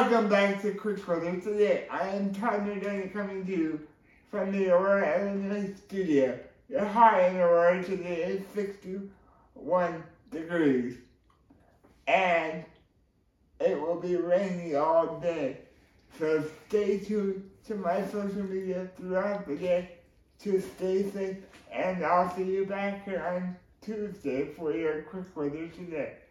Welcome back to Quick Weather. Today, I am Todd Nardoni coming to you from the Aurora, Illinois studio. The high in Aurora today is 61 degrees, and it will be rainy all day. So stay tuned to my social media throughout the day to stay safe, and I'll see you back here on Tuesday for your Quick Weather today.